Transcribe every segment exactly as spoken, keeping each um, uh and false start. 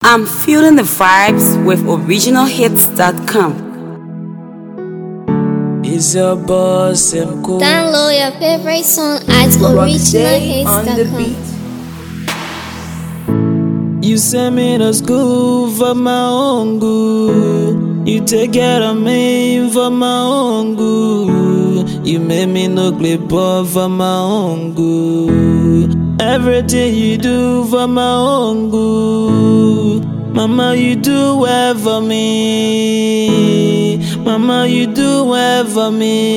I'm feeling the vibes with original hits dot com. Is your boss M cool? Download your favorite song at original hits dot com. You send me to school for my own good. You take care of me for my own good. You made me no boy for my own good. Everything you do for my own good. Mama, you do well for me. Mama, you do well for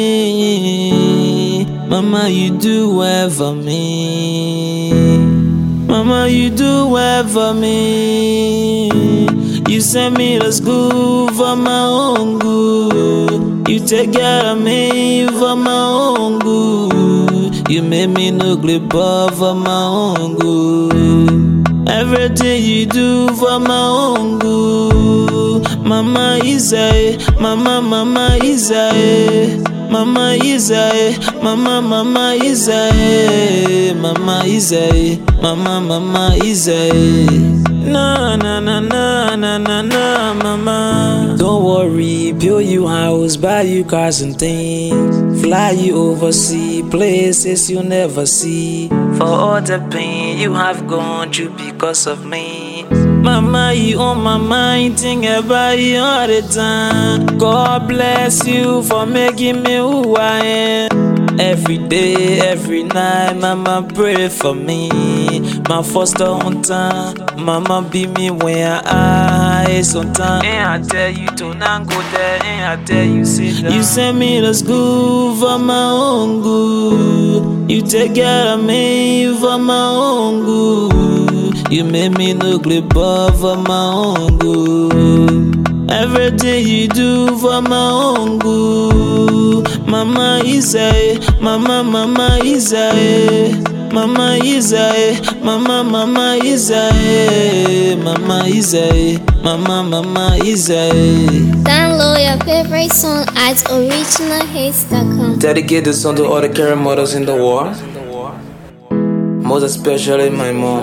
me. Mama, you do well for me. Mama, you do well for me. You send me to school for my own good. You take care of me for my own good. You made me no boy for my own good. Everything you do for my own good. Mama is a, mama, mama is a, mama is a, mama, mama is a, mama is a, mama, mama is a. Na na na na na na na, mama. Don't worry, build you house, buy you cars and things, fly you overseas, places you never see. For all the pain you have gone through because of me, mama, you on my mind, think about you all the time. God bless you for making me who I am. Every day, every night, mama pray for me. My foster on time, mama be me when I eyes on time. And I tell you to not go there, and I tell you sit down. You send me to school for my own good. You take care of me for my own good. You made me no boy for my own good. Everything you do for my own good. Mama is a, mama, mama is a, mama is a, mama, mama is a, mama is a, mama, mama is a. Download your favorite song at original hits dot com. Dedicate this song to all the caring mothers in the world, most especially my mom.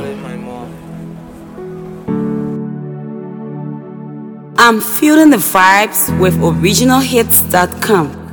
I'm feeling the vibes with original hits dot com.